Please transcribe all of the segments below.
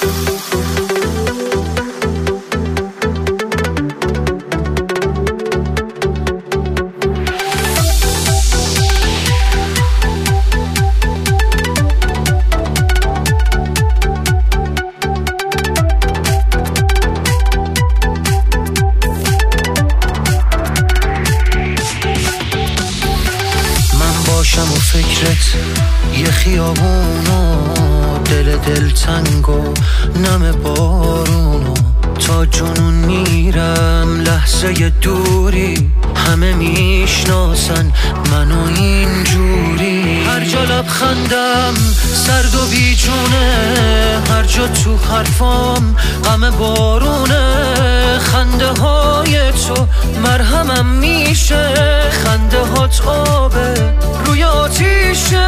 و فکرت یه خیابونو، دل تنگو نم بارونو، تا جنون میرم لحظه دوری، همه میشناسن منو اینجوری. هر جا لبخندم سرد و بیجونه، هر جا تو حرفام غم بارونه. خنده های تو مرهمم میشه، خنده هات آبه روی آتیشه.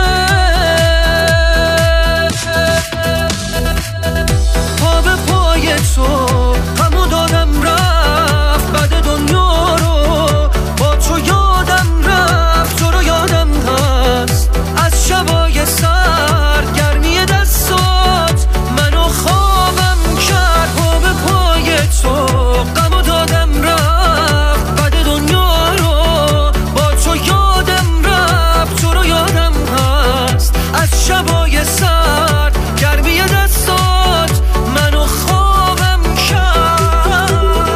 پا به پای تو همو دادم رفت، بعد دنیا رو با تو یادم رفت. تو رو یادم هست از شبای سرد، گرمی دستات منو خوابم کرد. پا به پای تو غمو دادم رفت، بعد دنیا رو با تو یادم رفت. تو رو یادم هست از شبای سرد، گرمی دستات منو خوابم کرد.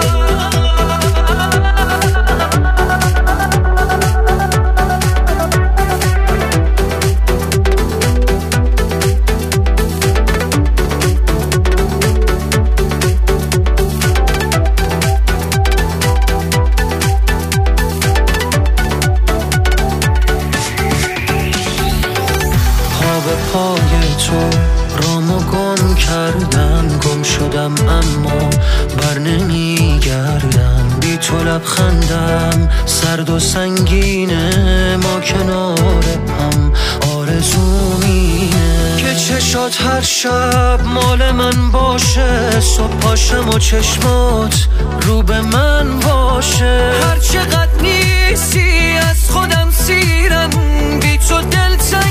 پا به پای تو رامو گم کردم، گم شدم اما بر نمیگردم. بی تو لبخندم سرد و سنگینه، ما کنار هم آرزومینه که چشات هر شب مال من باشه. صبح پاشم و چشمات رو به من باشه. هر چقدر نیستی از خودم سیرم، بی تو دل